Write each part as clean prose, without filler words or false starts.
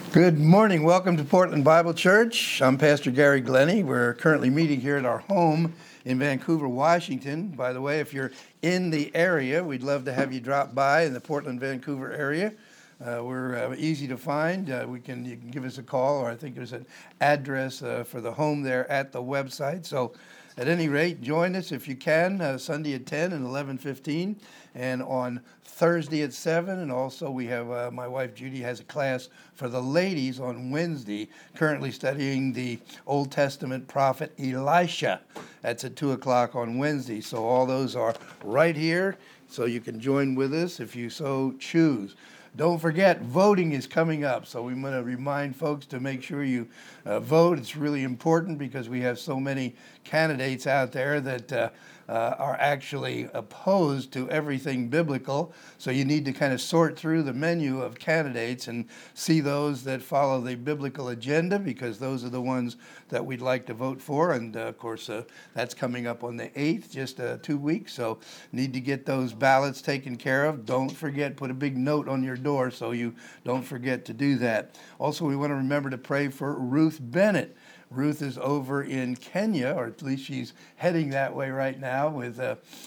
Good morning. Welcome to Portland Bible Church. I'm Pastor Gary Glennie. We're currently meeting here at our home in Vancouver, Washington. By the way, if you're in the area, we'd love to have you drop by in the Portland, Vancouver area. We're easy to find. You can give us a call, or I think there's an address for the home there at the website. So at any rate, join us if you can, Sunday at 10 and 11:15, and on Thursday at 7. And also we have, my wife Judy has a class for the ladies on Wednesday, currently studying the Old Testament prophet Elisha. That's at 2 o'clock on Wednesday. So all those are right here, so you can join with us if you so choose. Don't forget, voting is coming up, so we want to remind folks to make sure you vote. It's really important because we have so many candidates out there that are actually opposed to everything biblical. So you need to kind of sort through the menu of candidates and see those that follow the biblical agenda, because those are the ones that we'd like to vote for. And of course, that's coming up on the 8th, just 2 weeks. So need to get those ballots taken care of. Don't forget, put a big note on your door so you don't forget to do that. Also, we want to remember to pray for Ruth Bennett. Ruth is over in Kenya, or at least she's heading that way right now with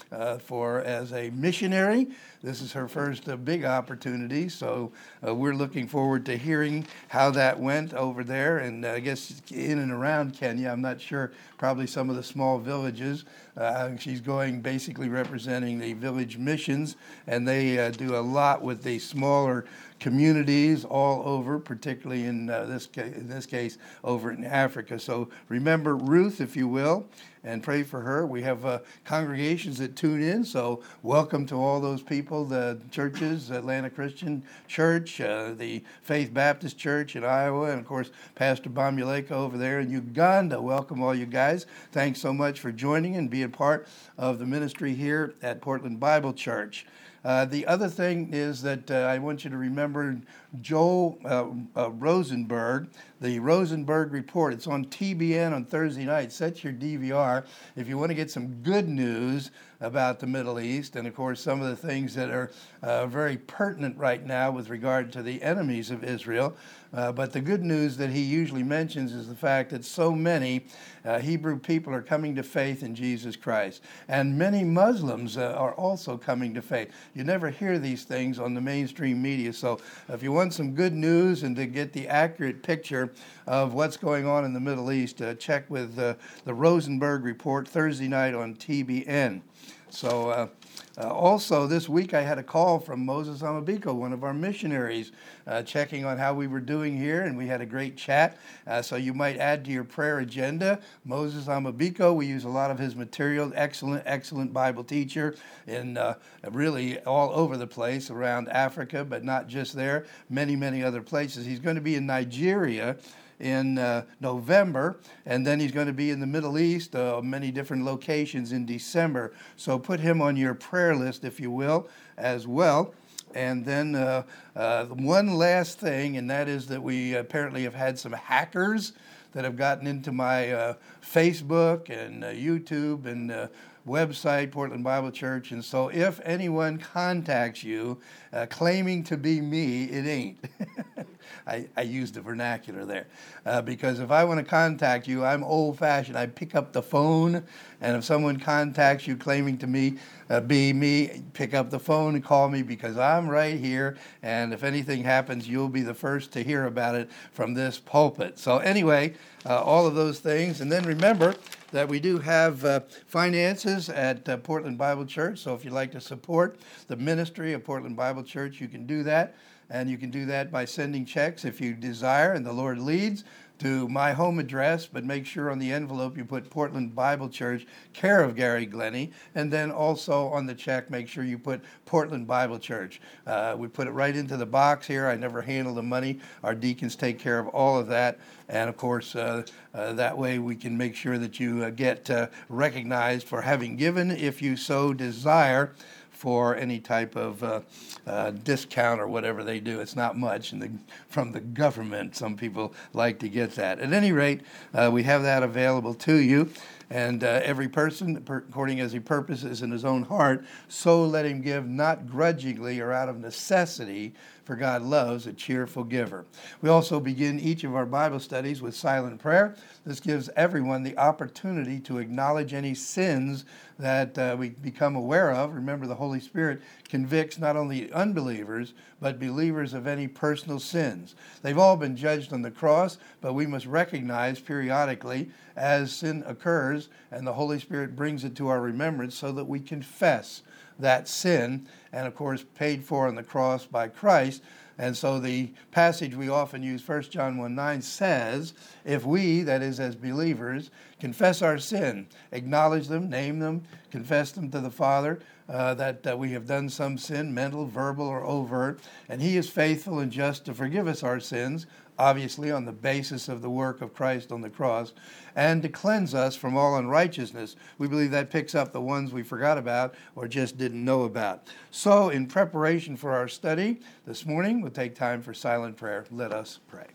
as a missionary. This is her first big opportunity, so we're looking forward to hearing how that went over there. And I guess in and around Kenya, I'm not sure, probably some of the small villages. She's going basically representing the village missions, and they do a lot with the smaller communities all over, particularly in this case over in Africa. So remember Ruth, if you will, and pray for her. We have congregations that tune in, so welcome to all those people, the churches, Atlanta Christian Church, the Faith Baptist Church in Iowa, and of course Pastor Bamuleka over there in Uganda. Welcome all you guys. Thanks so much for joining and being part of the ministry here at Portland Bible Church. The other thing is that I want you to remember Joel Rosenberg, the Rosenberg Report. It's on TBN on Thursday night. Set your DVR if you want to get some good news about the Middle East, and of course some of the things that are very pertinent right now with regard to the enemies of Israel. But the good news that he usually mentions is the fact that so many Hebrew people are coming to faith in Jesus Christ. And many Muslims are also coming to faith. You never hear these things on the mainstream media. So if you want some good news and to get the accurate picture of what's going on in the Middle East, check with the Rosenberg Report Thursday night on TBN. So also this week I had a call from Moses Amabiko, one of our missionaries, checking on how we were doing here, and we had a great chat. So you might add to your prayer agenda. Moses Amabiko, we use a lot of his material. Excellent Bible teacher in really all over the place around Africa, but not just there, many other places. He's going to be in Nigeria in November, and then he's going to be in the Middle East, many different locations in December. So put him on your prayer list, if you will, as well. And then one last thing, and that is that we apparently have had some hackers that have gotten into my Facebook and YouTube and website, Portland Bible Church. And so if anyone contacts you claiming to be me, it ain't. I used the vernacular there. Because if I want to contact you, I'm old-fashioned. I pick up the phone, and if someone contacts you claiming to be me, pick up the phone and call me, because I'm right here, and if anything happens, you'll be the first to hear about it from this pulpit. So anyway, all of those things. And then remember that we do have finances at Portland Bible Church. So if you'd like to support the ministry of Portland Bible Church, you can do that. And you can do that by sending checks if you desire and the Lord leads to my home address, but make sure on the envelope you put Portland Bible Church, care of Gary Glennie, and then also on the check make sure you put Portland Bible Church. We put it right into the box here. I never handle the money. Our deacons take care of all of that, and of course that way we can make sure that you get recognized for having given, if you so desire, for any type of discount or whatever they do. It's not much from the government. Some people like to get that. At any rate, we have that available to you. And every person, according as he purposes in his own heart, so let him give, not grudgingly or out of necessity, for God loves a cheerful giver. We also begin each of our Bible studies with silent prayer. This gives everyone the opportunity to acknowledge any sins that we become aware of. Remember, the Holy Spirit convicts not only unbelievers, but believers of any personal sins. They've all been judged on the cross, but we must recognize periodically as sin occurs and the Holy Spirit brings it to our remembrance so that we confess that sin, and of course paid for on the cross by Christ. And so the passage we often use, 1 John 1:9, says, if we, that is as believers, confess our sin, acknowledge them, name them, confess them to the Father, that we have done some sin, mental, verbal, or overt, and he is faithful and just to forgive us our sins, obviously on the basis of the work of Christ on the cross, and to cleanse us from all unrighteousness. We believe that picks up the ones we forgot about or just didn't know about. So in preparation for our study this morning, we'll take time for silent prayer. Let us pray.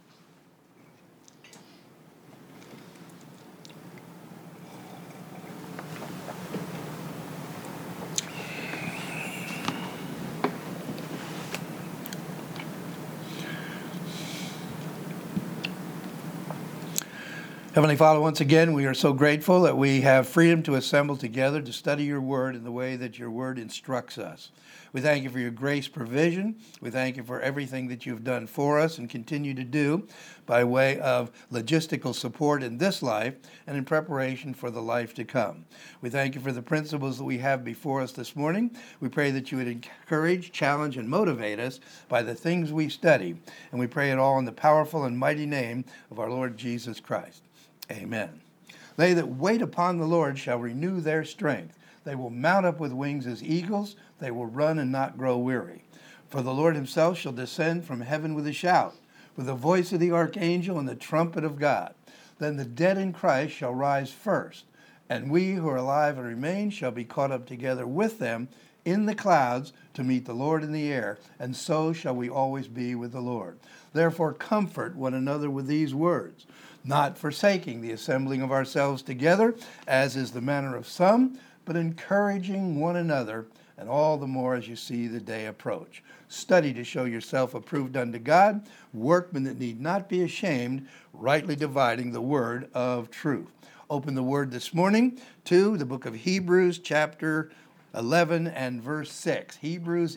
Heavenly Father, once again, we are so grateful that we have freedom to assemble together to study your word in the way that your word instructs us. We thank you for your grace provision. We thank you for everything that you've done for us and continue to do by way of logistical support in this life and in preparation for the life to come. We thank you for the principles that we have before us this morning. We pray that you would encourage, challenge, and motivate us by the things we study. And we pray it all in the powerful and mighty name of our Lord Jesus Christ. Amen. They that wait upon the Lord shall renew their strength. They will mount up with wings as eagles. They will run and not grow weary. For the Lord himself shall descend from heaven with a shout, with the voice of the archangel and the trumpet of God. Then the dead in Christ shall rise first, and we who are alive and remain shall be caught up together with them in the clouds to meet the Lord in the air, and so shall we always be with the Lord. Therefore comfort one another with these words, not forsaking the assembling of ourselves together, as is the manner of some, but encouraging one another, and all the more as you see the day approach. Study to show yourself approved unto God, workmen that need not be ashamed, rightly dividing the word of truth. Open the word this morning to the book of Hebrews, chapter 11 and verse 6. Hebrews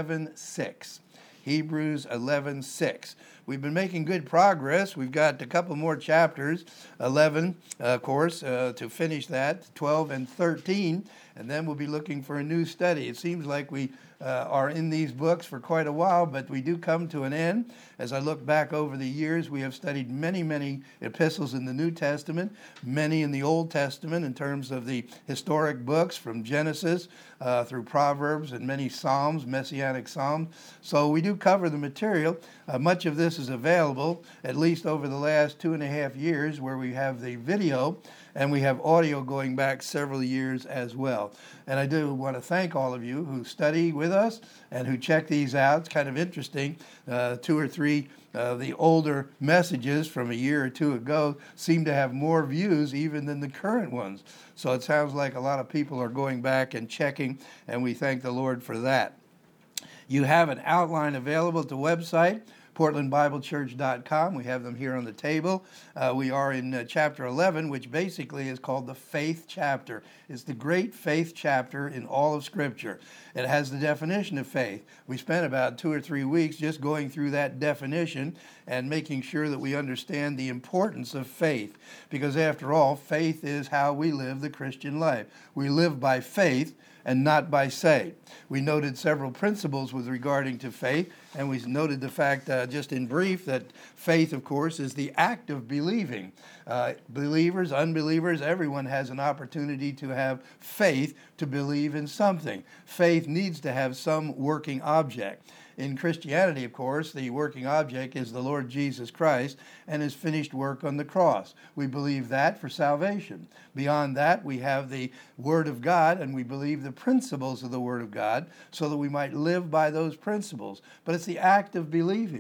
11:6. Hebrews 11:6. We've been making good progress. We've got a couple more chapters, 11, of course, to finish that, 12 and 13, and then we'll be looking for a new study. It seems like we are in these books for quite a while, but we do come to an end. As I look back over the years, we have studied many, many epistles in the New Testament, many in the Old Testament in terms of the historic books from Genesis through Proverbs and many Psalms, Messianic Psalms. So we do cover the material. Much of this is available, at least over the last 2.5 years, where we have the video and we have audio going back several years as well. And I do want to thank all of you who study with us and who check these out. It's kind of interesting. 2 or 3 the older messages from a year or two ago seem to have more views even than the current ones. So it sounds like a lot of people are going back and checking, and we thank the Lord for that. You have an outline available at the website, portlandbiblechurch.com. We have them here on the table. We are in chapter 11, which basically is called the faith chapter. It's the great faith chapter in all of Scripture. It has the definition of faith. We spent about 2 or 3 weeks just going through that definition and making sure that we understand the importance of faith. Because after all, faith is how we live the Christian life. We live by faith and not by sight. We noted several principles with regarding to faith, and we noted the fact, just in brief, that faith, of course, is the act of believing. Believers, unbelievers, everyone has an opportunity to have faith to believe in something. Faith needs to have some working object. In Christianity, of course, the working object is the Lord Jesus Christ and his finished work on the cross. We believe that for salvation. Beyond that, we have the Word of God, and we believe the principles of the Word of God so that we might live by those principles. But it's the act of believing.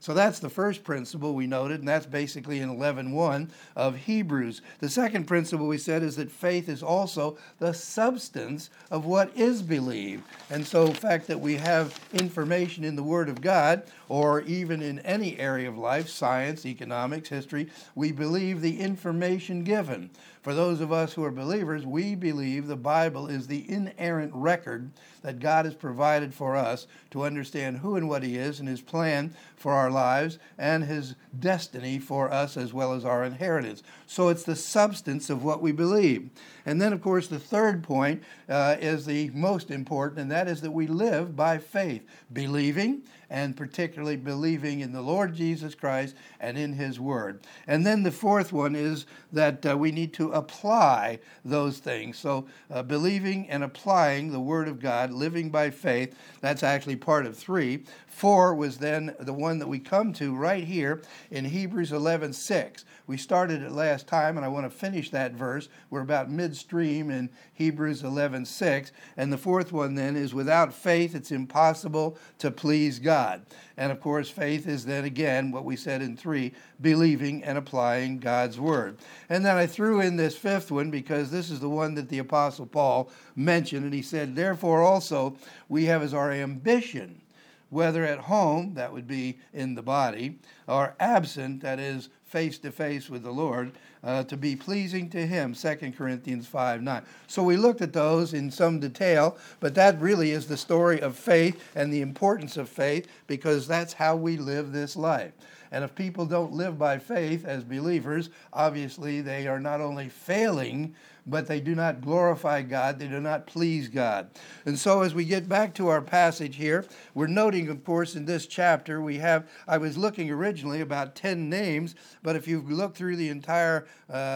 So that's the first principle we noted, and that's basically in 11:1 of Hebrews. The second principle we said is that faith is also the substance of what is believed. And so the fact that we have information in the Word of God, or even in any area of life, science, economics, history, we believe the information given. For those of us who are believers, we believe the Bible is the inerrant record that God has provided for us to understand who and what He is and His plan for our lives and His destiny for us as well as our inheritance. So it's the substance of what we believe. And then, of course, the third point is the most important, and that is that we live by faith, believing, and particularly believing in the Lord Jesus Christ and in His Word. And then the fourth one is that we need to apply those things. So believing and applying the Word of God, living by faith, that's actually part of 3. 4 was then the one that we come to right here in Hebrews 11:6. We started it last time, and I want to finish that verse. We're about midstream in Hebrews 11:6. And the fourth one then is, without faith, it's impossible to please God. And of course, faith is then again what we said in 3, believing and applying God's Word. And then I threw in this fifth one because this is the one that the Apostle Paul mentioned, and he said, therefore also we have as our ambition, whether at home, that would be in the body, or absent, that is face to face with the Lord, to be pleasing to Him, 2 Corinthians 5:9. So we looked at those in some detail, but that really is the story of faith and the importance of faith, because that's how we live this life. And if people don't live by faith as believers, obviously they are not only failing, but they do not glorify God, they do not please God. And so as we get back to our passage here, we're noting, of course, in this chapter, I was looking originally about 10 names, but if you look through the entire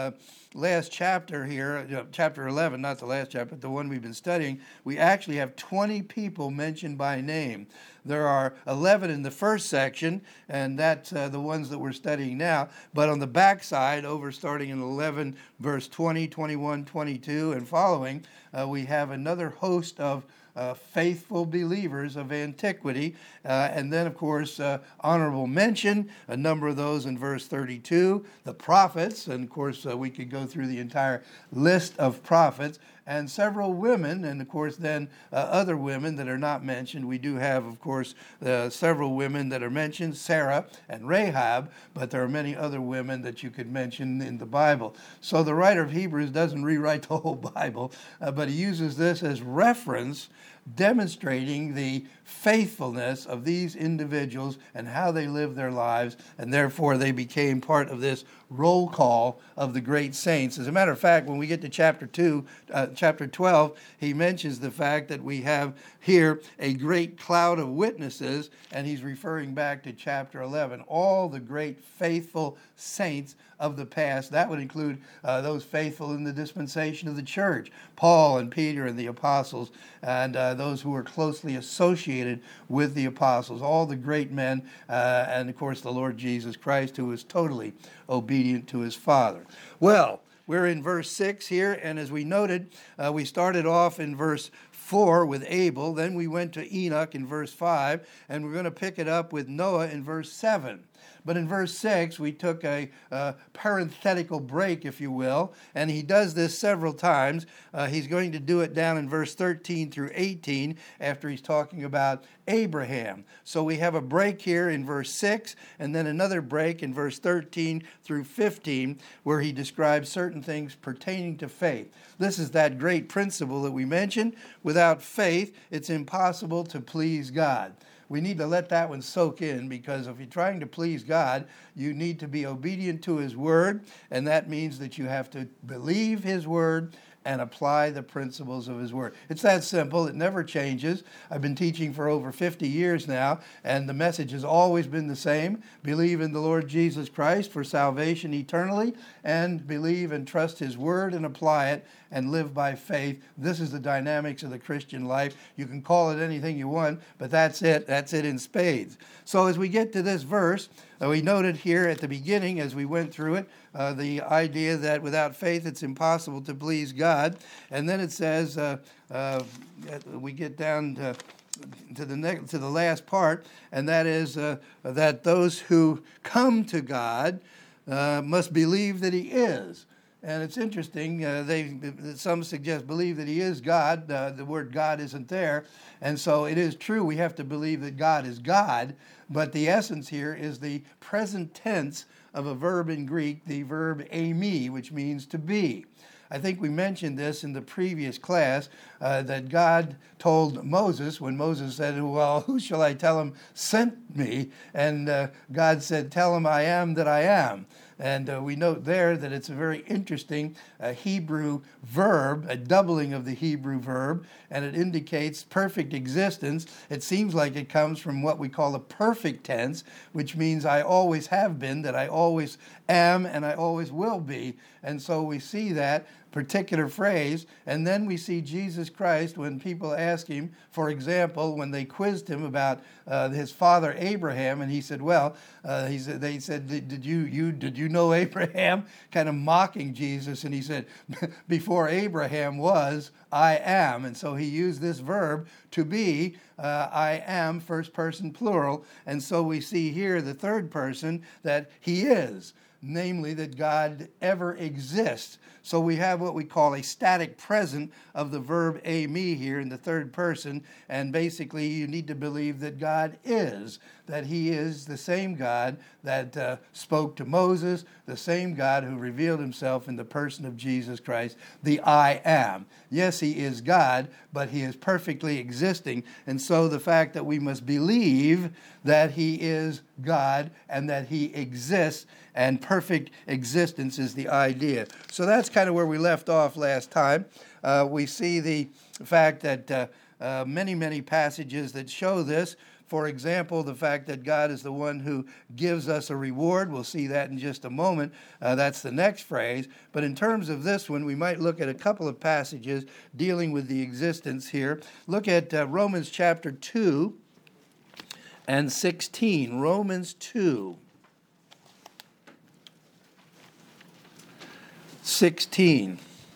last chapter here, chapter 11, not the last chapter, but the one we've been studying, we actually have 20 people mentioned by name. There are 11 in the first section, and that's the ones that we're studying now. But on the back side, over starting in 11, verse 20, 21, 22, and following, we have another host of faithful believers of antiquity. And then, of course, honorable mention, a number of those in verse 32, the prophets, and of course, we could go through the entire list of prophets, and several women, and of course then other women that are not mentioned. We do have, of course, several women that are mentioned, Sarah and Rahab, but there are many other women that you could mention in the Bible. So the writer of Hebrews doesn't rewrite the whole Bible, but he uses this as reference, demonstrating the faithfulness of these individuals and how they lived their lives, and therefore they became part of this roll call of the great saints. As a matter of fact, when we get to chapter 12, he mentions the fact that we have here a great cloud of witnesses, and he's referring back to chapter 11. All the great faithful saints of the past. That would include those faithful in the dispensation of the church, Paul and Peter and the apostles, and those who were closely associated with the apostles, all the great men, and of course the Lord Jesus Christ, who was totally obedient to His Father. Well, we're in verse 6 here, and as we noted, we started off in verse 4 with Abel, then we went to Enoch in verse 5, and we're going to pick it up with Noah in verse 7. But in verse 6, we took a parenthetical break, if you will, and he does this several times. He's going to do it down in verse 13 through 18 after he's talking about Abraham. So we have a break here in verse 6, and then another break in verse 13 through 15, where he describes certain things pertaining to faith. This is that great principle that we mentioned. Without faith, it's impossible to please God. We need to let that one soak in, because if you're trying to please God, you need to be obedient to His Word, and that means that you have to believe His Word and apply the principles of His Word. It's that simple. It never changes. I've been teaching for over 50 years now, and the message has always been the same. Believe in the Lord Jesus Christ for salvation eternally, and believe and trust His Word and apply it and live by faith. This is the dynamics of the Christian life. You can call it anything you want, but that's it. That's it in spades. So as we get to this verse, we noted here at the beginning as we went through it, the idea that without faith it's impossible to please God. And then it says, we get down to to the last part, and that is that those who come to God must believe that He is. And it's interesting, some suggest believe that He is God. The word God isn't there. And so it is true, we have to believe that God is God, but the essence here is the present tense of a verb in Greek, the verb eimi, which means to be. I think we mentioned this in the previous class, that God told Moses, when Moses said, well, who shall I tell him sent me? And God said, tell him I am that I am. And we note there that it's a very interesting Hebrew verb, a doubling of the Hebrew verb, and it indicates perfect existence. It seems like it comes from what we call a perfect tense, which means I always have been, that I always am, and I always will be. And so we see that particular phrase, and then we see Jesus Christ when people ask him, for example, when they quizzed him about his father Abraham, and he said, well, they said, did you know Abraham? Kind of mocking Jesus, and he said, before Abraham was, I am. And so he used this verb to be, I am, first person plural, and so we see here the third person that he is, namely that God ever exists. So we have what we call a static present of the verb eimi here in the third person, and basically you need to believe that God is, that He is the same God that spoke to Moses, the same God who revealed Himself in the person of Jesus Christ, the I am. Yes, He is God, but He is perfectly existing, and so the fact that we must believe that He is God and that He exists, and perfect existence is the idea. So that's kind of where we left off last time. We see the fact that many passages that show this. For example, the fact that God is the one who gives us a reward. We'll see that in just a moment. That's the next phrase. But in terms of this one, we might look at a couple of passages dealing with the existence here. Look at Romans chapter 2 and 16. Romans 2. 16.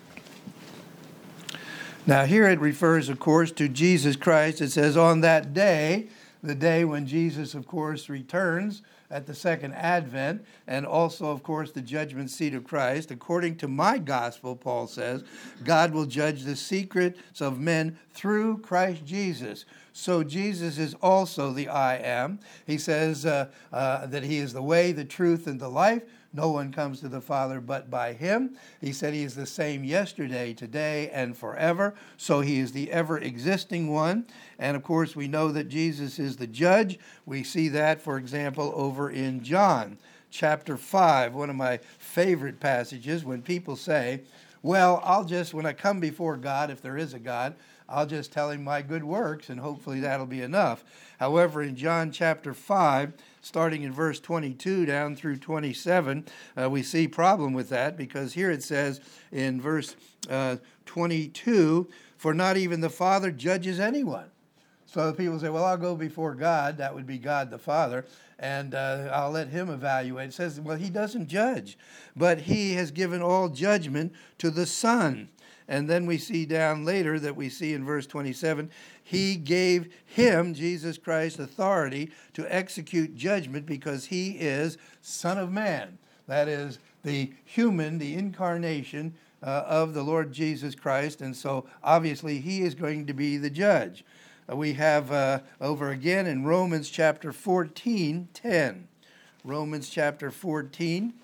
Now here it refers, of course, to Jesus Christ. It says, on that day, the day when Jesus, of course, returns at the second advent, and also, of course, the judgment seat of Christ. According to my gospel, Paul says, God will judge the secrets of men through Christ Jesus. So Jesus is also the I am. He says that He is the way, the truth, and the life. No one comes to the Father but by Him. He said He is the same yesterday, today, and forever. So He is the ever-existing one. And, of course, we know that Jesus is the judge. We see that, for example, over in John chapter 5, one of my favorite passages, when people say, well, when I come before God, if there is a God, I'll just tell Him my good works, and hopefully that'll be enough. However, in John chapter 5, starting in verse 22 down through 27, we see problem with that, because here it says in verse 22, for not even the Father judges anyone. So people say, well, I'll go before God, that would be God the Father, and I'll let Him evaluate. It says, well, He doesn't judge, but He has given all judgment to the Son. And then we see down later that we see in verse 27, He gave Him, Jesus Christ, authority to execute judgment because He is Son of Man. That is the human, the incarnation of the Lord Jesus Christ. And so obviously He is going to be the judge. We have over again in Romans chapter 14, 10. Romans chapter 14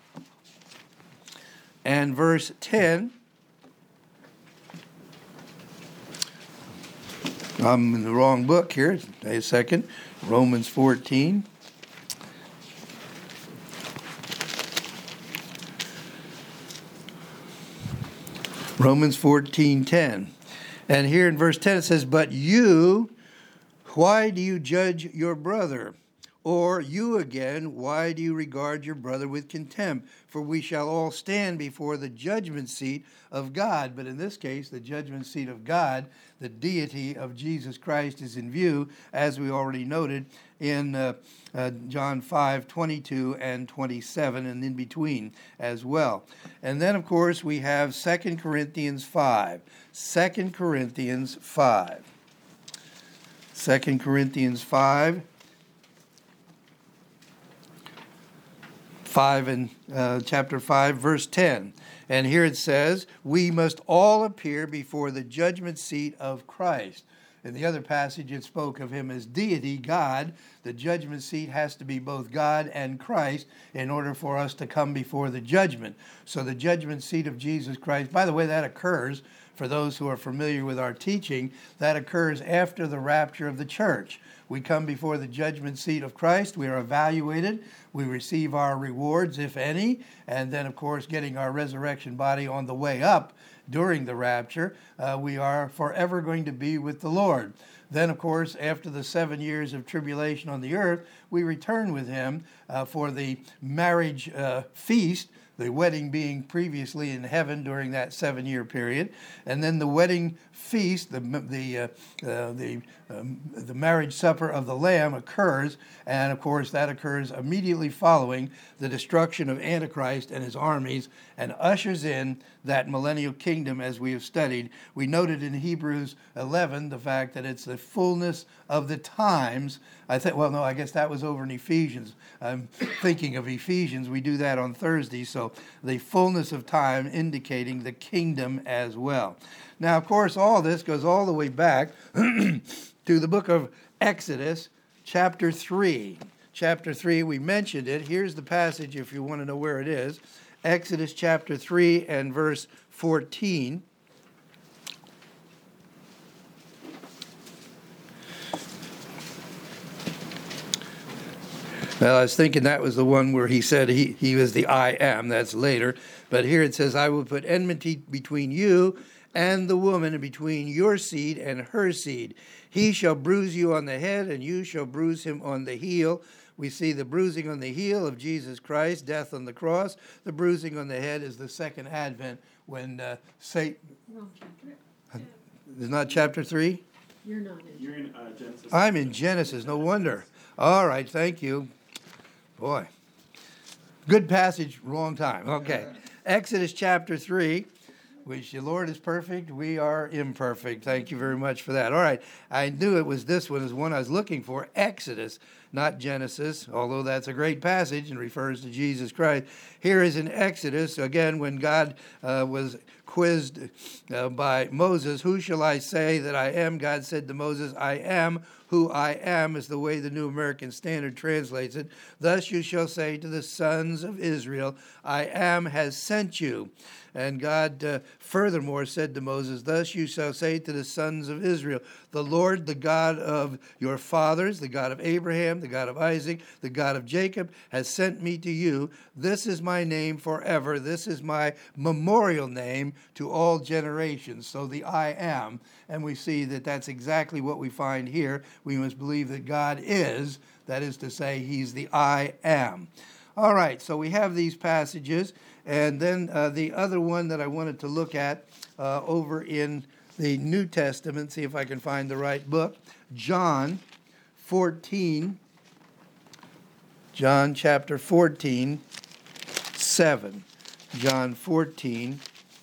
and verse 10. I'm in the wrong book here. A second. Romans 14. Romans 14:10. And here in verse 10 it says, but you, why do you judge your brother? Or you again, why do you regard your brother with contempt? For we shall all stand before the judgment seat of God. But in this case, the judgment seat of God, the deity of Jesus Christ is in view, as we already noted in John 5:22 and 27, and in between as well. And then, of course, we have 2 Corinthians 5. 2 Corinthians 5. 2 Corinthians 5. 5 and chapter 5, verse 10. And here it says, we must all appear before the judgment seat of Christ. In the other passage, it spoke of him as deity, God. The judgment seat has to be both God and Christ in order for us to come before the judgment. So the judgment seat of Jesus Christ, by the way, that occurs, for those who are familiar with our teaching, that occurs after the rapture of the church. We come before the judgment seat of Christ. We are evaluated. We receive our rewards, if any, and then, of course, getting our resurrection body on the way up during the rapture, we are forever going to be with the Lord. Then, of course, after the 7 years of tribulation on the earth, we return with him for the marriage feast, the wedding being previously in heaven during that 7-year period, and then the wedding feast, the marriage supper of the Lamb occurs, and of course that occurs immediately following the destruction of Antichrist and his armies, and ushers in that millennial kingdom as we have studied. We noted in Hebrews 11 the fact that it's the fullness of the times. I guess that was over in Ephesians. I'm thinking of Ephesians. We do that on Thursday, so the fullness of time indicating the kingdom as well. Now, of course, all this goes all the way back to the book of Exodus, chapter 3. Chapter 3, we mentioned it. Here's the passage if you want to know where it is. Exodus chapter 3 and verse 14. Well, I was thinking that was the one where he said he was the I am. That's later. But here it says, I will put enmity between you and the woman, and between your seed and her seed. He shall bruise you on the head, and you shall bruise him on the heel. We see the bruising on the heel of Jesus Christ, death on the cross. The bruising on the head is the second advent when Satan... Wrong chapter. Is not chapter 3? You're not in. You're in Genesis. I'm in Genesis, no wonder. All right, thank you. Boy, good passage, wrong time. Okay, Exodus chapter 3, which the Lord is perfect, we are imperfect. Thank you very much for that. All right, I knew it was this one is one I was looking for, Exodus, not Genesis, although that's a great passage and refers to Jesus Christ. Here is in Exodus, again, when God was quizzed by Moses, who shall I say that I am? God said to Moses, I am who I am, is the way the New American Standard translates it. Thus you shall say to the sons of Israel, I am has sent you. And God furthermore said to Moses, thus you shall say to the sons of Israel, the Lord, the God of your fathers, the God of Abraham, the God of Isaac, the God of Jacob, has sent me to you. This is my name forever. This is my memorial name to all generations. So the I am. And we see that that's exactly what we find here. We must believe that God is, that is to say, he's the I am. All right, so we have these passages. And then the other one that I wanted to look at over in the New Testament, see if I can find the right book, John 14, John chapter 14, 7. John 14,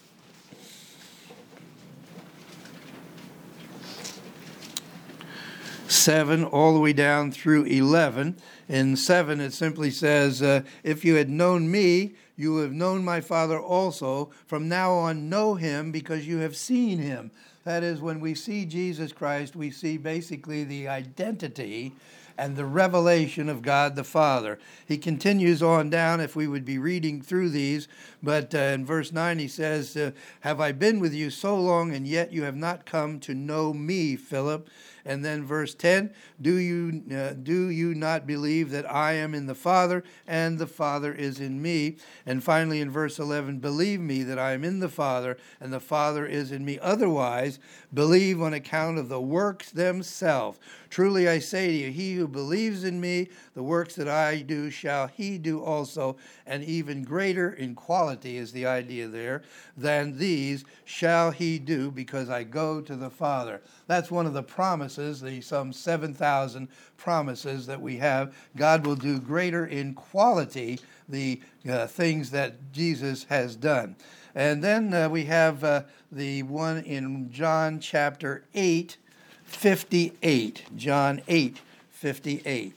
7 all the way down through 11. In 7 it simply says, if you had known me, you have known my Father also. From now on know him because you have seen him. That is, when we see Jesus Christ, we see basically the identity and the revelation of God the Father. He continues on down, if we would be reading through these, but in verse 9 he says, have I been with you so long, and yet you have not come to know me, Philip? And then verse 10, do you not believe that I am in the Father, and the Father is in me? And finally in verse 11, believe me that I am in the Father, and the Father is in me. Otherwise, believe on account of the works themselves. Truly I say to you, he who believes in me, the works that I do shall he do also, and even greater in quality is the idea there, than these shall he do, because I go to the Father. That's one of the promises, the some 7,000 promises that we have. God will do greater in quality the things that Jesus has done. And then we have the one in John chapter 8, 8:58. John 8:58.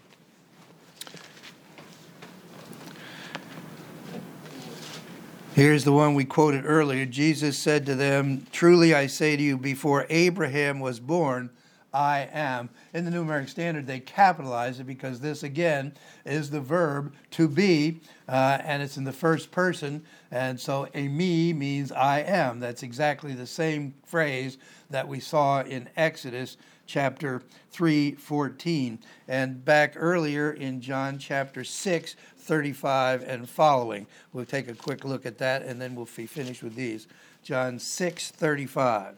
Here's the one we quoted earlier. Jesus said to them, "Truly I say to you, before Abraham was born, I am." In the New American Standard, they capitalize it because this, again, is the verb to be, and it's in the first person. And so eimi means I am. That's exactly the same phrase that we saw in Exodus chapter 3:14. And back earlier in John chapter 6:35 and following. We'll take a quick look at that, and then we'll be finished with these. John 6:35.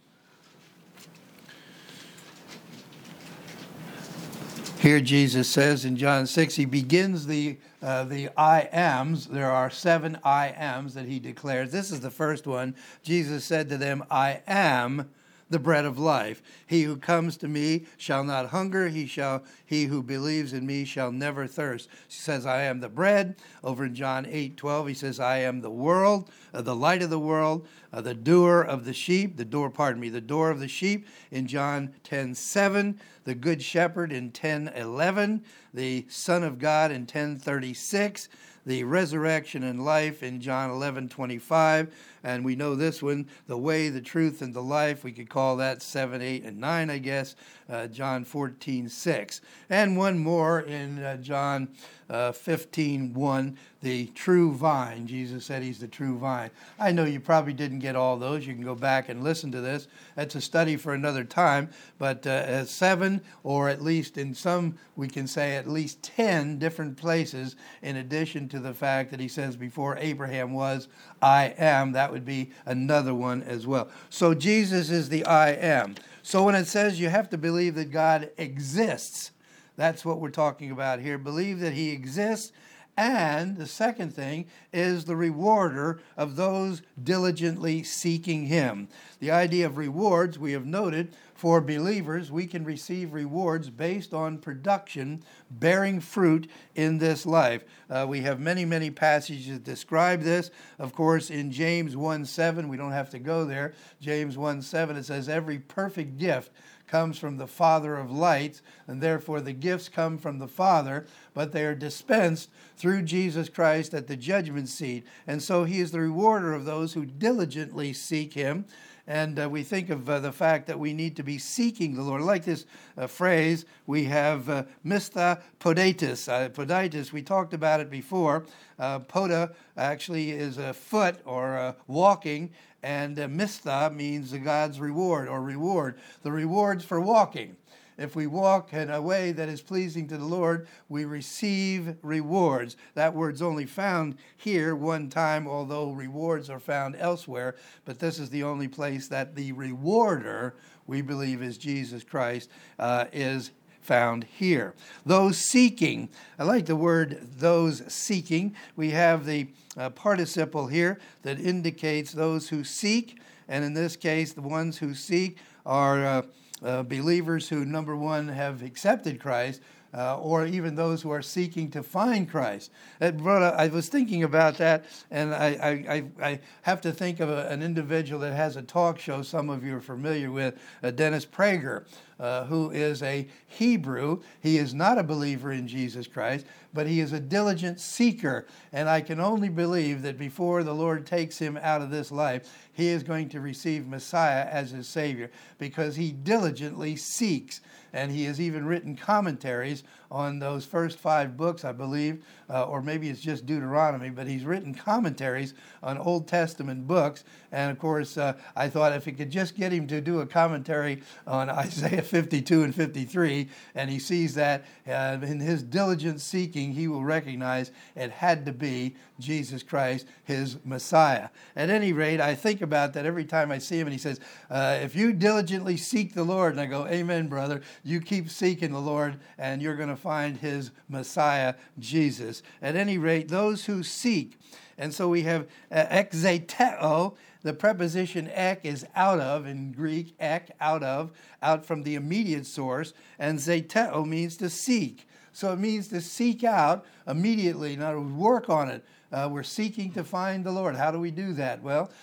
Here Jesus says in John 6, he begins the I ams. There are 7 I ams that he declares. This is the first one. Jesus said to them, "I am the bread of life. He who comes to me shall not hunger. He who believes in me shall never thirst." He says, "I am the bread." Over in John 8:12, he says, "I am the the light of the world, the door of the sheep." The door of the sheep in John 10:7. The good shepherd in 10:11. The Son of God in 10:36. The resurrection and life in John 11:25. And we know this one, the way, the truth, and the life. We could call that 7, 8, and 9, I guess. John 14:6. And one more in John 15:1, the true vine. Jesus said he's the true vine. I know you probably didn't get all those. You can go back and listen to this. That's a study for another time. But 7, or at least in some, we can say at least 10 different places, in addition to the fact that he says before Abraham was, I am. That would be another one as well. So Jesus is the I am. So when it says you have to believe that God exists, that's what we're talking about here. Believe that he exists. And the second thing is the rewarder of those diligently seeking him. The idea of rewards, we have noted, for believers, we can receive rewards based on production, bearing fruit in this life. We have many, many passages that describe this. Of course, in James 1:7, we don't have to go there. James 1:7, it says, "Every perfect gift comes from the Father of lights, and therefore the gifts come from the Father, but they are dispensed through Jesus Christ at the judgment seat." And so he is the rewarder of those who diligently seek him. And we think of the fact that we need to be seeking the Lord. I like this phrase. We have mistha podatis. Poditis, we talked about it before. Poda actually is a foot or walking, and mistha means God's reward or reward. The rewards for walking. If we walk in a way that is pleasing to the Lord, we receive rewards. That word's only found here one time, although rewards are found elsewhere. But this is the only place that the rewarder, we believe is Jesus Christ, is found here. Those seeking, I like the word those seeking. We have the participle here that indicates those who seek. And in this case, the ones who seek are believers who, number one, have accepted Christ, or even those who are seeking to find Christ. I was thinking about that, and I have to think of an individual that has a talk show some of you are familiar with, Dennis Prager, who is a Hebrew. He is not a believer in Jesus Christ, but he is a diligent seeker. And I can only believe that before the Lord takes him out of this life, he is going to receive Messiah as his Savior, because he diligently seeks. And he has even written commentaries on those first 5 books, I believe, or maybe it's just Deuteronomy, but he's written commentaries on Old Testament books. And of course, I thought if it could just get him to do a commentary on Isaiah 52 and 53, and he sees that in his diligent seeking, he will recognize it had to be Jesus Christ, his Messiah. At any rate, I think about that every time I see him, and he says, if you diligently seek the Lord, and I go, amen, brother, you keep seeking the Lord, and you're going to find his Messiah, Jesus. At any rate, those who seek. And so we have exeteo. The preposition ek is out of, in Greek, ek, out of, out from the immediate source, and zeteo means to seek. So it means to seek out immediately, not work on it, we're seeking to find the Lord. How do we do that? Well,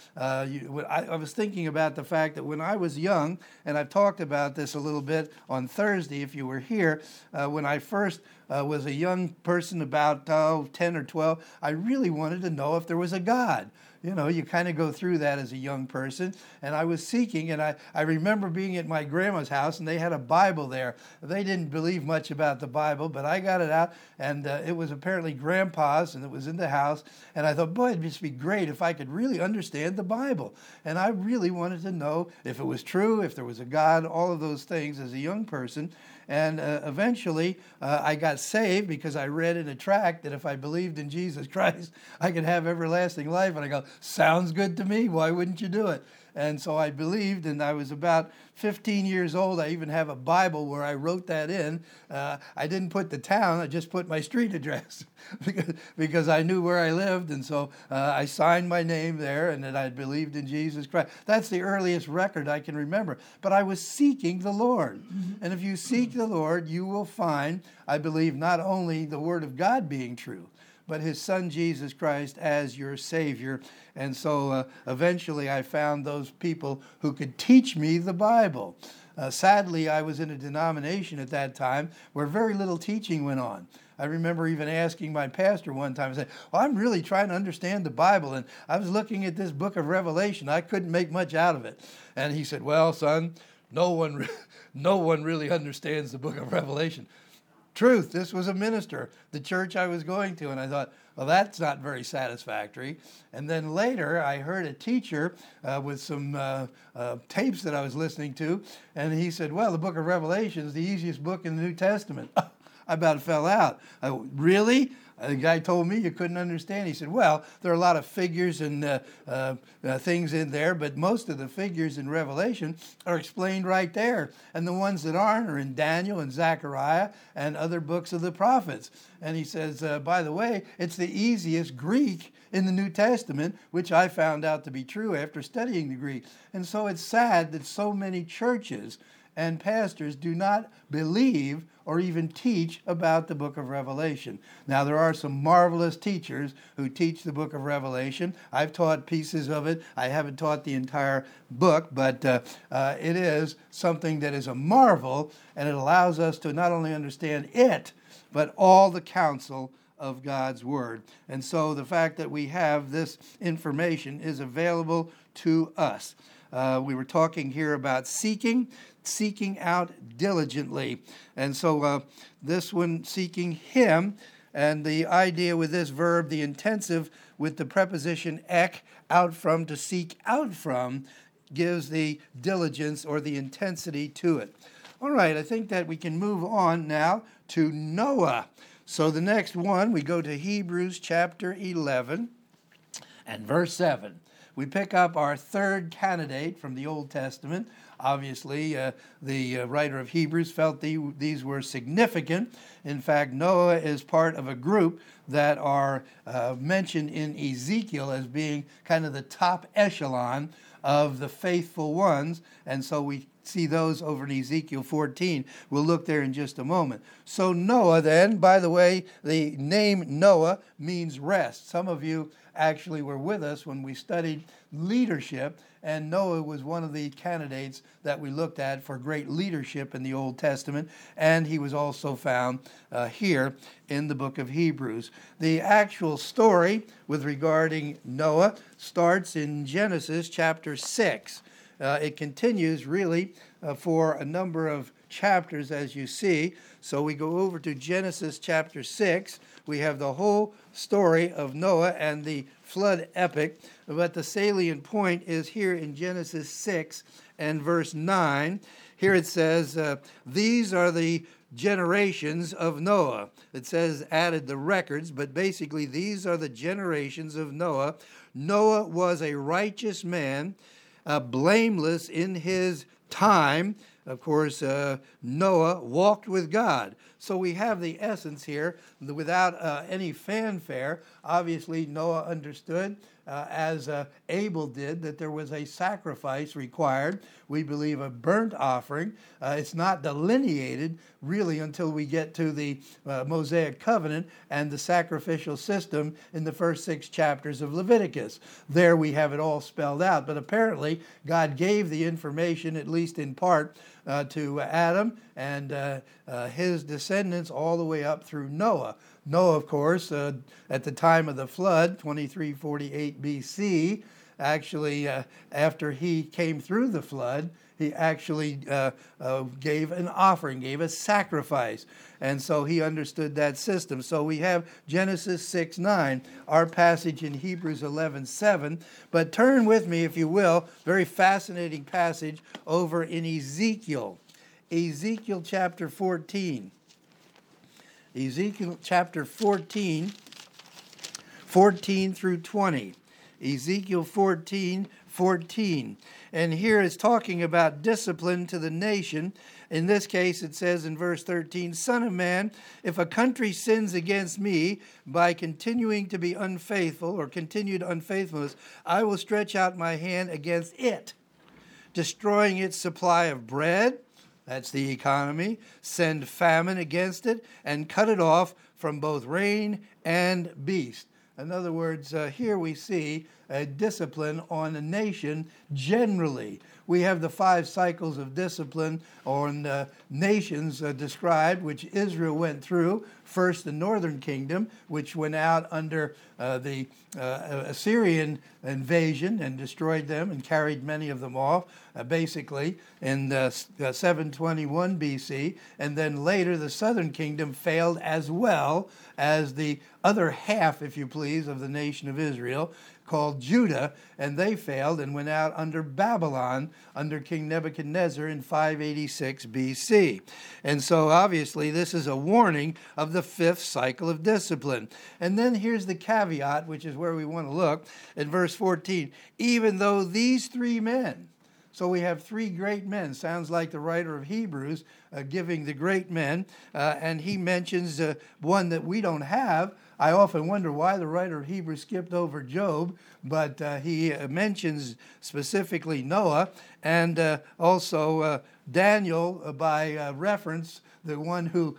I was thinking about the fact that when I was young, and I've talked about this a little bit on Thursday if you were here, when I first was a young person about 10 or 12, I really wanted to know if there was a God. You know, you kind of go through that as a young person. And I was seeking, and I remember being at my grandma's house, and they had a Bible there. They didn't believe much about the Bible, but I got it out, and it was apparently Grandpa's, and it was in the house. And I thought, boy, it'd just be great if I could really understand the Bible. And I really wanted to know if it was true, if there was a God, all of those things as a young person. And eventually, I got saved because I read in a tract that if I believed in Jesus Christ, I could have everlasting life. And I go, sounds good to me. Why wouldn't you do it? And so I believed, and I was about 15 years old. I even have a Bible where I wrote that in. I didn't put the town, I just put my street address because I knew where I lived. And so I signed my name there and that I believed in Jesus Christ. That's the earliest record I can remember. But I was seeking the Lord. Mm-hmm. And if you seek the Lord, you will find, I believe, not only the Word of God being true, but his son Jesus Christ as your Savior. And so eventually I found those people who could teach me the Bible. Sadly, I was in a denomination at that time where very little teaching went on. I remember even asking my pastor one time, I said, well, I'm really trying to understand the Bible, and I was looking at this book of Revelation. I couldn't make much out of it. And he said, well, son, no one really understands the book of Revelation. Truth, this was a minister, the church I was going to, and I thought, well, that's not very satisfactory. And then later, I heard a teacher with some tapes that I was listening to, and he said, well, the book of Revelation is the easiest book in the New Testament. I about fell out. Really? The guy told me you couldn't understand. He said, well, there are a lot of figures and things in there, but most of the figures in Revelation are explained right there. And the ones that aren't are in Daniel and Zechariah and other books of the prophets. And he says, by the way, it's the easiest Greek in the New Testament, which I found out to be true after studying the Greek. And so it's sad that so many churches and pastors do not believe or even teach about the book of Revelation. Now, there are some marvelous teachers who teach the book of Revelation. I've taught pieces of it. I haven't taught the entire book, but it is something that is a marvel, and it allows us to not only understand it, but all the counsel of God's Word. And so the fact that we have this information is available to us. We were talking here about seeking out diligently. And so this one, seeking him, and the idea with this verb, the intensive with the preposition ek, out from, to seek out from, gives the diligence or the intensity to it. All right, I think that we can move on now to Noah. So the next one, we go to Hebrews chapter 11 and verse 7. We pick up our third candidate from the Old Testament. Obviously, the writer of Hebrews felt these were significant. In fact, Noah is part of a group that are mentioned in Ezekiel as being kind of the top echelon of the faithful ones. And so we see those over in Ezekiel 14. We'll look there in just a moment. So Noah then, by the way, the name Noah means rest. Some of you actually were with us when we studied leadership, and Noah was one of the candidates that we looked at for great leadership in the Old Testament, and he was also found here in the book of Hebrews. The actual story with regarding Noah starts in Genesis chapter 6. It continues really for a number of chapters, as you see. So we go over to Genesis chapter 6. We have the whole story of Noah and the flood epic. But the salient point is here in Genesis 6 and verse 9. Here it says, these are the generations of Noah. It says added the records, but basically these are the generations of Noah. Noah was a righteous man, blameless in his time. Of course, Noah walked with God. So we have the essence here without any fanfare. Obviously, Noah understood as Abel did, that there was a sacrifice required. We believe a burnt offering. It's not delineated really until we get to the Mosaic covenant and the sacrificial system in the first 6 chapters of Leviticus. There we have it all spelled out. But apparently God gave the information, at least in part, to Adam and his descendants all the way up through Noah. Noah, of course, at the time of the flood, 2348 BC, actually, after he came through the flood, he actually gave an offering, gave a sacrifice. And so he understood that system. So we have Genesis 6:9, our passage in Hebrews 11:7. But turn with me, if you will, very fascinating passage over in Ezekiel. Ezekiel chapter 14. Ezekiel chapter 14, 14 through 20. Ezekiel 14:14. And here it's talking about discipline to the nation. In this case, it says in verse 13, Son of man, if a country sins against me by continuing to be unfaithful or continued unfaithfulness, I will stretch out my hand against it, destroying its supply of bread, that's the economy, send famine against it, and cut it off from both rain and beast. In other words, here we see a discipline on a nation generally. We have the 5 cycles of discipline on nations described, which Israel went through. First, the northern kingdom, which went out under the Assyrian invasion and destroyed them and carried many of them off, basically in 721 BC. And then later, the southern kingdom failed as well as the other half, if you please, of the nation of Israel, called Judah, and they failed and went out under Babylon, under King Nebuchadnezzar in 586 BC. And so obviously this is a warning of the 5th cycle of discipline. And then here's the caveat, which is where we want to look, in verse 14. Even though these 3 men, so we have 3 great men, sounds like the writer of Hebrews giving the great men, and he mentions one that we don't have. I often wonder why the writer of Hebrews skipped over Job, but he mentions specifically Noah and also Daniel by reference, the one who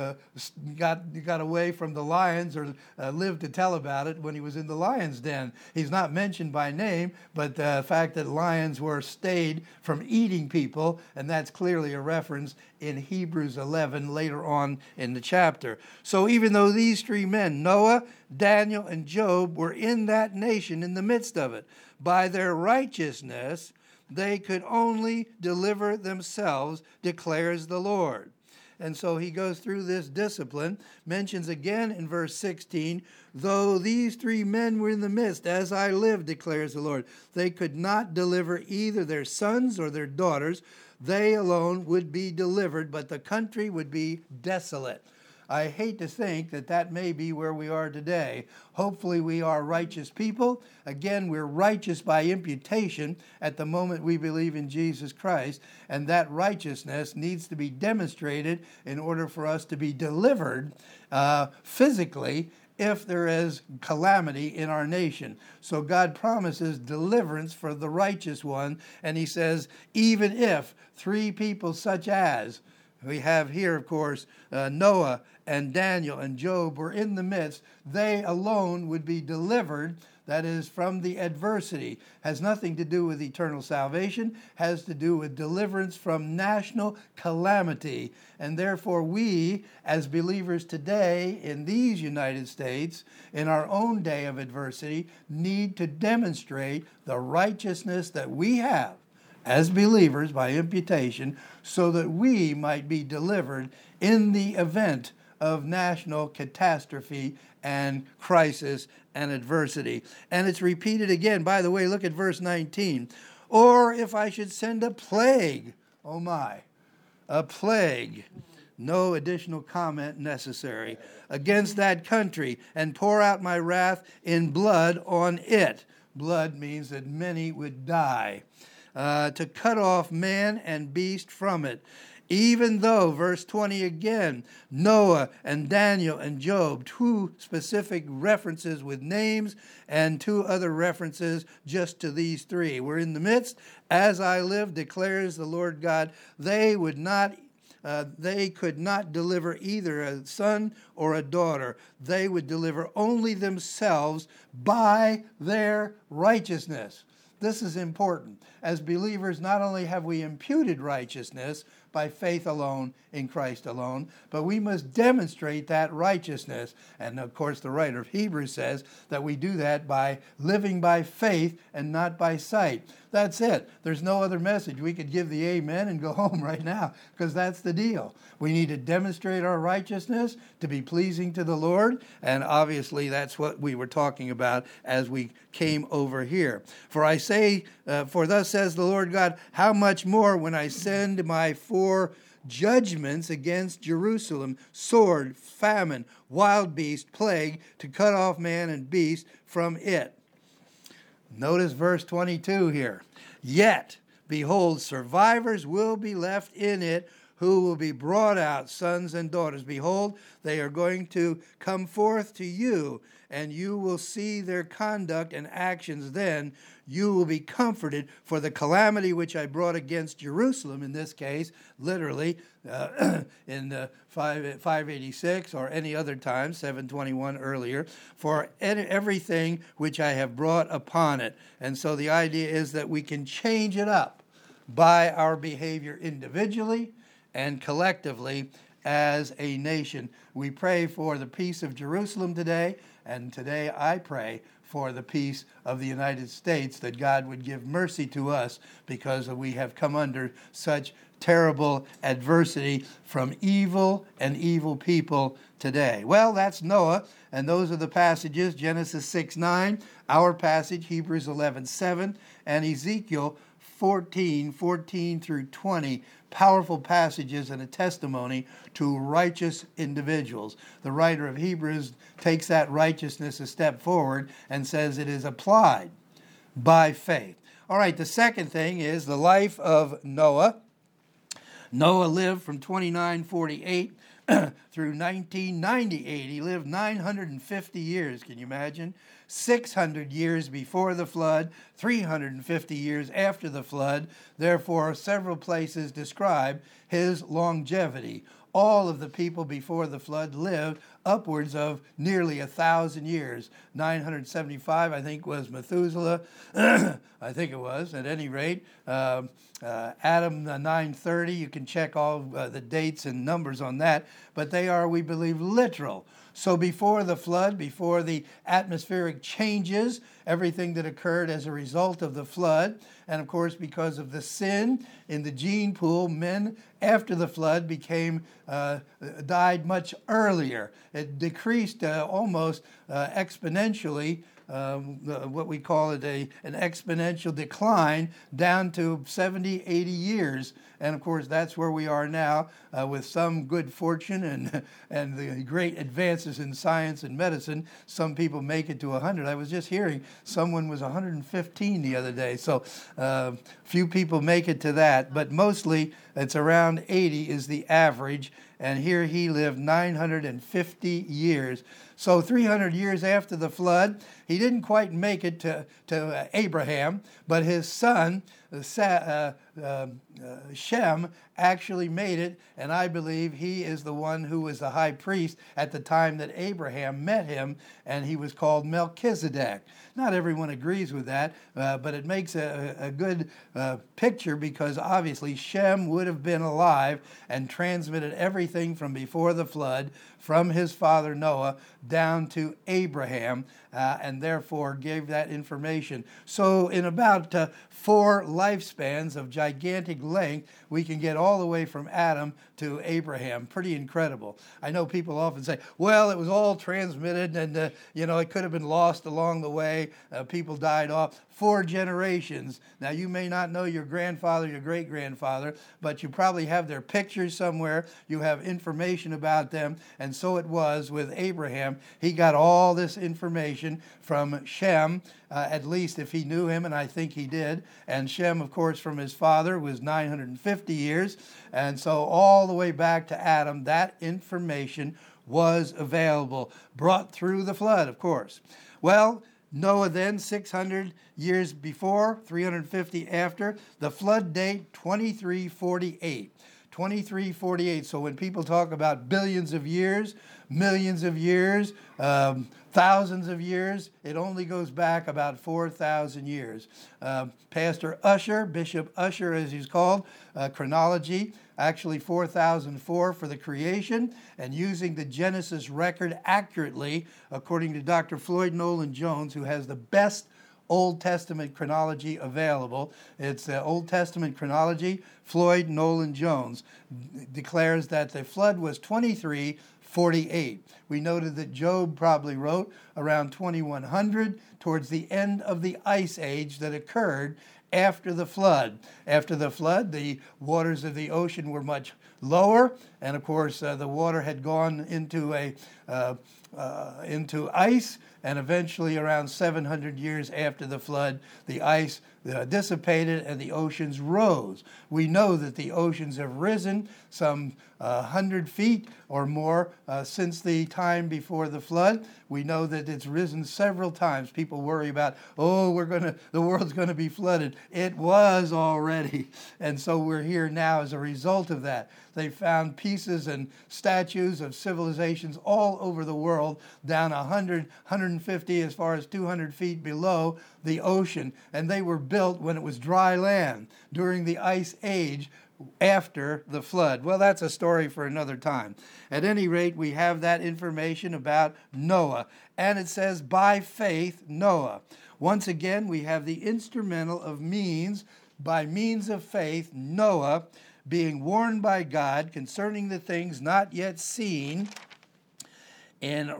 got away from the lions or lived to tell about it when he was in the lion's den. He's not mentioned by name, but the fact that lions were stayed from eating people, and that's clearly a reference in Hebrews 11 later on in the chapter. So even though these 3 men, Noah, Daniel, and Job, were in that nation in the midst of it, by their righteousness they could only deliver themselves, declares the Lord. And so he goes through this discipline, mentions again in verse 16, though these 3 men were in the midst, as I live, declares the Lord, they could not deliver either their sons or their daughters. They alone would be delivered, but the country would be desolate. I hate to think that that may be where we are today. Hopefully we are righteous people. Again, we're righteous by imputation at the moment we believe in Jesus Christ, and that righteousness needs to be demonstrated in order for us to be delivered physically if there is calamity in our nation. So God promises deliverance for the righteous one, and he says, even if 3 people such as, we have here, of course, Noah and Daniel and Job were in the midst, they alone would be delivered, that is, from the adversity. Has nothing to do with eternal salvation, has to do with deliverance from national calamity. And therefore we, as believers today in these United States, in our own day of adversity, need to demonstrate the righteousness that we have as believers by imputation, so that we might be delivered in the event of national catastrophe and crisis and adversity. And it's repeated again. By the way, look at verse 19. Or if I should send a plague, oh my, a plague, no additional comment necessary, against that country, and pour out my wrath in blood on it. Blood means that many would die. To cut off man and beast from it. Even though, verse 20 again, Noah and Daniel and Job, two specific references with names and two other references just to these three. We're in the midst. As I live, declares the Lord God, they could not deliver either a son or a daughter. They would deliver only themselves by their righteousness. This is important. As believers, not only have we imputed righteousness by faith alone in Christ alone, but we must demonstrate that righteousness. And of course, the writer of Hebrews says that we do that by living by faith and not by sight. That's it. There's no other message. We could give the amen and go home right now, because that's the deal. We need to demonstrate our righteousness to be pleasing to the Lord, and obviously that's what we were talking about as we came over here. For I say, for thus says the Lord God, how much more when I send my four judgments against Jerusalem, sword, famine, wild beast, plague, to cut off man and beast from it. Notice verse 22 here. Yet, behold, survivors will be left in it, who will be brought out, sons and daughters. Behold, they are going to come forth to you, and you will see their conduct and actions. Then you will be comforted for the calamity which I brought against Jerusalem, in this case, literally, in 586 or any other time, 721 earlier, for everything which I have brought upon it. And so the idea is that we can change it up by our behavior individually and collectively as a nation. We pray for the peace of Jerusalem today, and today I pray for the peace of the United States, that God would give mercy to us because we have come under such terrible adversity from evil and evil people today. Well, that's Noah, and those are the passages, Genesis 6:9, our passage, Hebrews 11:7, and Ezekiel 14 through 20, powerful passages and a testimony to righteous individuals. The writer of Hebrews takes that righteousness a step forward and says it is applied by faith. All right, the second thing is the life of Noah. Noah lived from 2948 through 1998. He lived 950 years, can you imagine? 600 years before the flood, 350 years after the flood. Therefore, several places describe his longevity. All of the people before the flood lived upwards of nearly 1,000 years. 975, I think, was Methuselah. I think it was, at any rate. Adam, 930. You can check all the dates and numbers on that. But they are, we believe, literal. So before the flood, before the atmospheric changes, everything that occurred as a result of the flood, and of course because of the sin in the gene pool, men after the flood died much earlier. It decreased almost exponentially, what we call it an exponential decline, down to 70, 80 years. And of course, that's where we are now with some good fortune and the great advances in science and medicine. Some people make it to 100. I was just hearing someone was 115 the other day. So few people make it to that, but mostly it's around 80 is the average. And here he lived 950 years. So 300 years after the flood, he didn't quite make it to Abraham, but his son, Shem, actually made it, and I believe he is the one who was the high priest at the time that Abraham met him, and he was called Melchizedek. Not everyone agrees with that, but it makes a good picture, because obviously Shem would have been alive and transmitted everything from before the flood, from his father Noah down to Abraham, and therefore gave that information. So in about 4 lifespans of gigantic length, we can get all the way from Adam to Abraham. Pretty incredible. I know people often say, well, it was all transmitted and, it could have been lost along the way. People died off. 4 generations. Now, you may not know your grandfather, your great-grandfather, but you probably have their pictures somewhere. You have information about them. And so it was with Abraham. He got all this information from Shem, at least if he knew him, and I think he did. And Shem, of course, from his father was 950 years. And so all the way back to Adam, that information was available, brought through the flood, of course. Well, Noah then, 600 years before, 350 after, the flood date, 2348. 2348. So when people talk about billions of years, millions of years, thousands of years, it only goes back about 4,000 years. Pastor Ussher, Bishop Ussher as he's called, chronology, actually 4004 for the creation, and using the Genesis record accurately, according to Dr. Floyd Nolan Jones, who has the best Old Testament chronology available. It's Old Testament chronology. Floyd Nolan Jones declares that the flood was 2348. We noted that Job probably wrote around 2100, towards the end of the ice age that occurred after the flood. After the flood, the waters of the ocean were much lower, and of course the water had gone into ice, and eventually around 700 years after the flood, the ice dissipated and the oceans rose. We know that the oceans have risen some 100 feet or more since the time before the flood. We know that it's risen several times. People worry about, the world's going to be flooded. It was already. And so we're here now as a result of that. They found pieces and statues of civilizations all over the world, down 100, 150, as far as 200 feet below the ocean. And they were built when it was dry land during the ice age after the flood. Well, that's a story for another time. At any rate, we have that information about Noah. And it says, by faith, Noah. Once again, we have the instrumental of means. By means of faith, Noah, being warned by God concerning the things not yet seen, in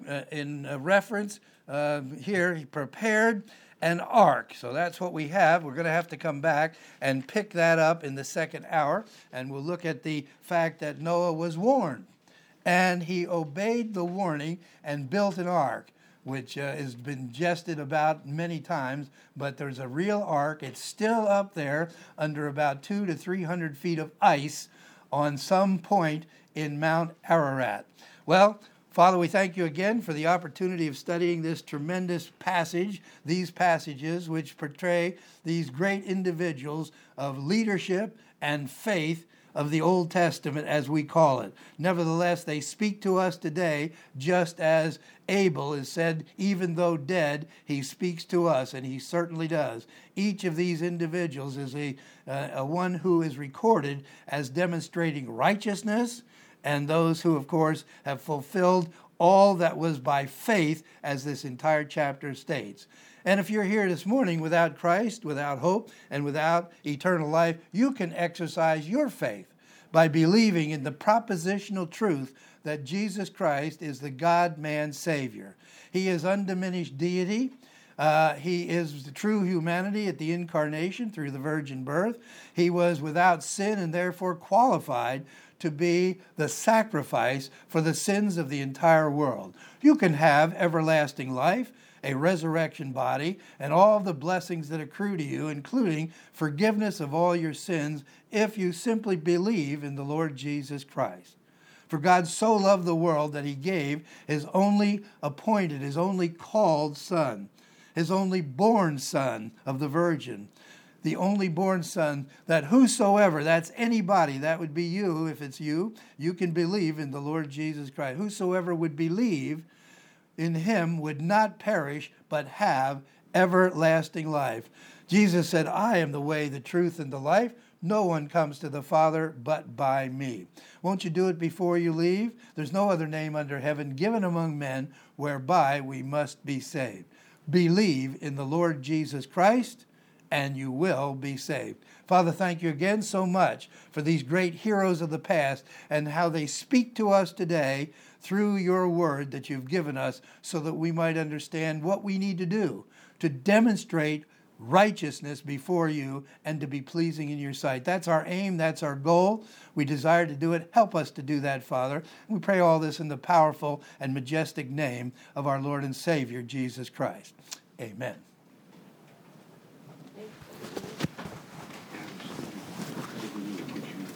reference here, he prepared an ark. So that's what we have. We're going to have to come back and pick that up in the second hour, and we'll look at the fact that Noah was warned, and he obeyed the warning and built an ark, which has been jested about many times, but there's a real ark. It's still up there under about 200 to 300 feet of ice on some point in Mount Ararat. Well, Father, we thank you again for the opportunity of studying this tremendous passage, these passages which portray these great individuals of leadership and faith of the Old Testament, as we call it. Nevertheless, they speak to us today, just as Abel is said, even though dead, he speaks to us, and he certainly does. Each of these individuals is a one who is recorded as demonstrating righteousness, and those who, of course, have fulfilled all that was by faith, as this entire chapter states. And if you're here this morning without Christ, without hope, and without eternal life, you can exercise your faith by believing in the propositional truth that Jesus Christ is the God-man Savior. He is undiminished deity. He is the true humanity at the incarnation through the virgin birth. He was without sin and therefore qualified to be the sacrifice for the sins of the entire world. You can have everlasting life, a resurrection body, and all of the blessings that accrue to you, including forgiveness of all your sins, if you simply believe in the Lord Jesus Christ. For God so loved the world that he gave his only appointed, his only called Son, his only born Son of the Virgin, the only born Son, that whosoever, that's anybody, that would be you, if it's you, you can believe in the Lord Jesus Christ. Whosoever would believe in him would not perish, but have everlasting life. Jesus said, I am the way, the truth, and the life. No one comes to the Father but by me. Won't you do it before you leave? There's no other name under heaven given among men whereby we must be saved. Believe in the Lord Jesus Christ, and you will be saved. Father, thank you again so much for these great heroes of the past and how they speak to us today through your word that you've given us so that we might understand what we need to do to demonstrate righteousness before you and to be pleasing in your sight. That's our aim. That's our goal. We desire to do it. Help us to do that, Father. We pray all this in the powerful and majestic name of our Lord and Savior, Jesus Christ. Amen.